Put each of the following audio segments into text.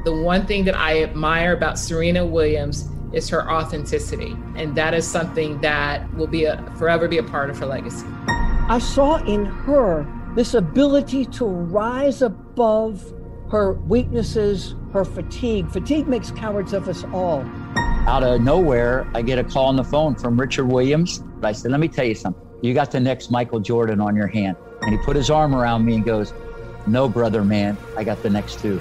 The one thing that I admire about Serena Williams is her authenticity. And that is something that will forever be a part of her legacy. I saw in her this ability to rise above her weaknesses, her fatigue. Fatigue makes cowards of us all. Out of nowhere, I get a call on the phone from Richard Williams. I said, let me tell you something. You got the next Michael Jordan on your hand. And he put his arm around me and goes, no, brother, man, I got the next two.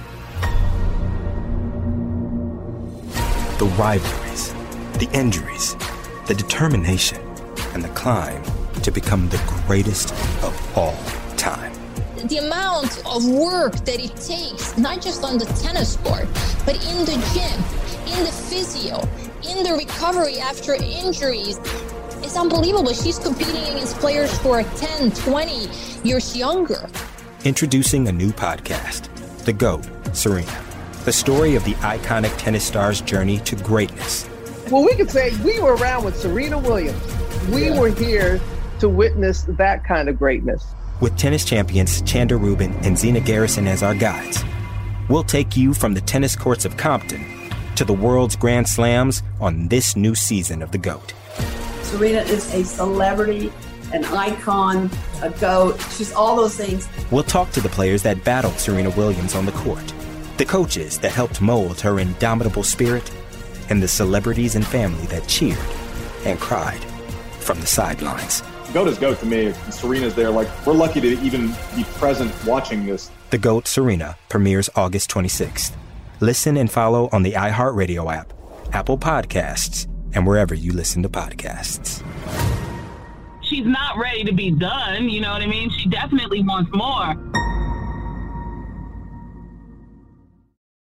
The rivalries, the injuries, the determination, and the climb to become the greatest of all time. The amount of work that it takes, not just on the tennis court, but in the gym, in the physio, in the recovery after injuries, it's unbelievable. She's competing against players who are 10, 20 years younger. Introducing a new podcast, The GOAT, Serena. The story of the iconic tennis star's journey to greatness. Well, we could say we were around with Serena Williams. We were here to witness that kind of greatness. With tennis champions Chanda Rubin and Zina Garrison as our guides, we'll take you from the tennis courts of Compton to the world's Grand Slams on this new season of The GOAT. Serena is a celebrity, an icon, a GOAT. She's all those things. We'll talk to the players that battled Serena Williams on the court, the coaches that helped mold her indomitable spirit, and the celebrities and family that cheered and cried from the sidelines. GOAT is GOAT to me. Serena's there. Like, we're lucky to even be present watching this. The GOAT Serena premieres August 26th. Listen and follow on the iHeartRadio app, Apple Podcasts, and wherever you listen to podcasts. She's not ready to be done, you know what I mean? She definitely wants more.